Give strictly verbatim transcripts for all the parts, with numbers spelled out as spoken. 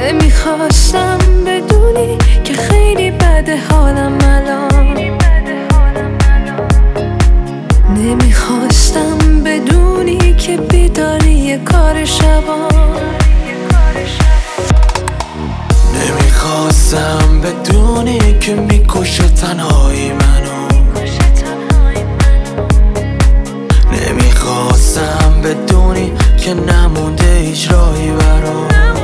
نمیخواستم بدونی که خیلی بده حالم الان، نمیخواستم بدونی که بیداری یه کار شبان، نمیخواستم بدونی که میکشه تنهایی منو، نمیخواستم بدونی که نمونده هیچ راهی برام.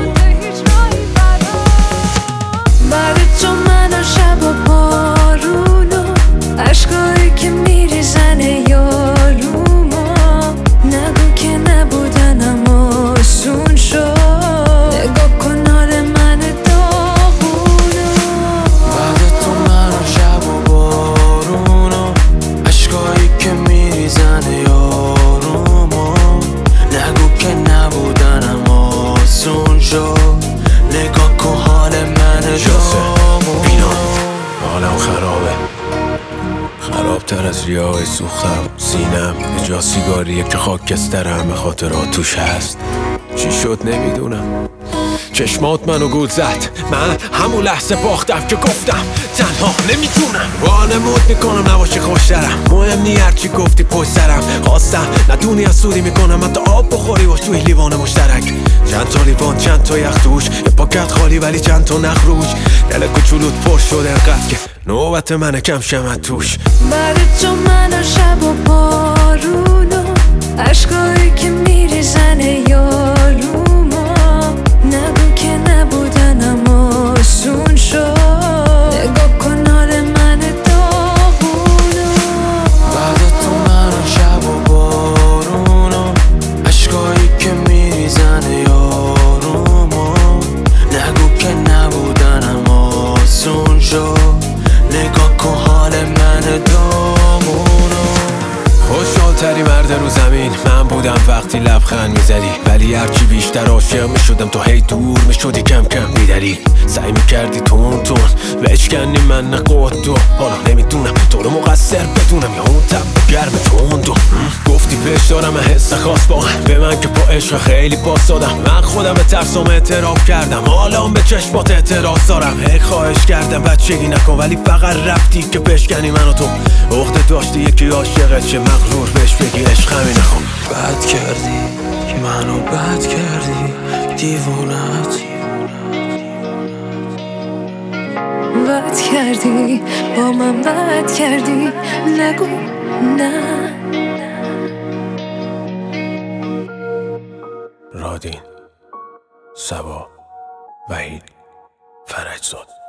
بعد تو من و شب و بارون و عشقایی که میریزن یاروما، نگو که نبودن اما آسون شد، نگاه کن حال من داغونو. بعد تو من و شب و بارون و عشقایی که میریزن یاروما، نگو که نبودن اما آسون شد، نگاه کن حال من داغونو. حالم خرابه، خرابتر از ریای سوختم. سینم یه جا سیگاریه که خاکسترم به خاطر توش هست. چی شد نمیدونم، چشمات منو گول زد. من همون لحظه باختم که گفتم تنها نمیتونم. وانمود میکنم نباشه خوشترم، مهم نی هرچی گفتی پشت سرم. خواستم ندونی از سودی میکنم حتی آب بخوری باش توی لیوان مشترک. چند تا لیوان چند تا یخ توش، یه پاکت خالی ولی چند تا نخ روش. دل کوچولوت پر شد انقدر که نوبت منه کم شم توش. بعد تو من و شب و بارون و عشقایی که میریزن یاروما، نگو که نبودن اما آسون شد، نگاه کن حال من داغونو. بعد تو من و شب و بارون و عشقایی که میریزن یاروما، نگو که نبودن اما آسون شد، نگاه کن حال من داغونو. خوشحالتری مرد رو زمین من بودم وقتی لبخند میزدی، ولی هرچی بیشتر عاشق میشدم تو هی دور میشدی کم کم بیدری. سعی میکردی تون تون بشکنی من نقود و حالا نمیدونم تو رو مقصر بدونم یا اون تب گرم تندو. گفتی بهش دارم حس خاص با به من که با عشق خیلی باز دادم. من خودم به ترسم اعتراف کردم، حالا به چشمات اعتراض دارم. هی خواهش کردم بچگی نکن ولی فقط رفتی که بشکنی منو تو. عقده داشتی یکی عاشقت چه مغرور بهش بگی عشق همینه. خب بد کردی منو بد کردی دیوونت، بد کردی با من بد کردی، نگو نه. رادین، سبا، وحید، فرجزاد.